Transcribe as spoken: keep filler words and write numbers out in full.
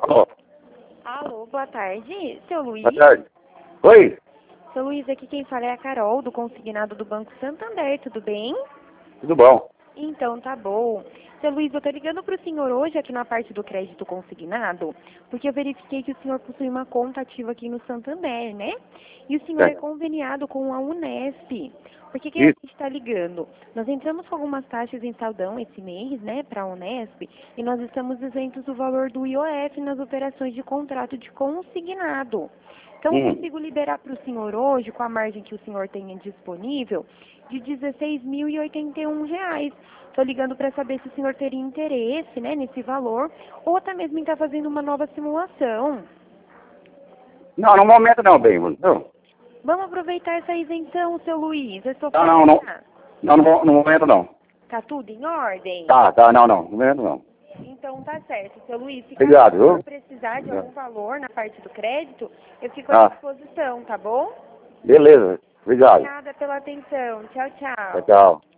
Alô? Alô, boa tarde. Seu Luiz? Boa tarde. Oi? Seu Luiz, aqui quem fala é a Carol, do consignado do Banco Santander, tudo bem? Tudo bom? Então, tá bom. Seu Luiz, eu tô ligando pro senhor hoje aqui na parte do crédito consignado, porque eu verifiquei que o senhor possui uma conta ativa aqui no Santander, né? E o senhor é É. conveniado com a Unesp. Por que que a Isso. gente está ligando? Nós entramos com algumas taxas em saldão esse mês, né, para a Unesp, e nós estamos isentos do valor do I O F nas operações de contrato de consignado. Então, eu Hum. consigo liberar para o senhor hoje, com a margem que o senhor tenha disponível, de dezesseis mil e oitenta e um reais. Estou ligando para saber se o senhor teria interesse, né, nesse valor, ou até mesmo em estar fazendo uma nova simulação. Não, no momento não, bem. Não, Vamos aproveitar essa isenção, seu Luiz. Eu só não, posso não. Não, falar. não no, mo- no momento não. Tá tudo em ordem? Tá, tá, não, não. No momento não. Então tá certo, seu Luiz. Se caso Obrigado, o senhor viu? precisar de algum valor na parte do crédito, eu fico à Ah, disposição, tá bom? beleza. Obrigado. Obrigada pela atenção. Tchau, Tchau, tchau. tchau.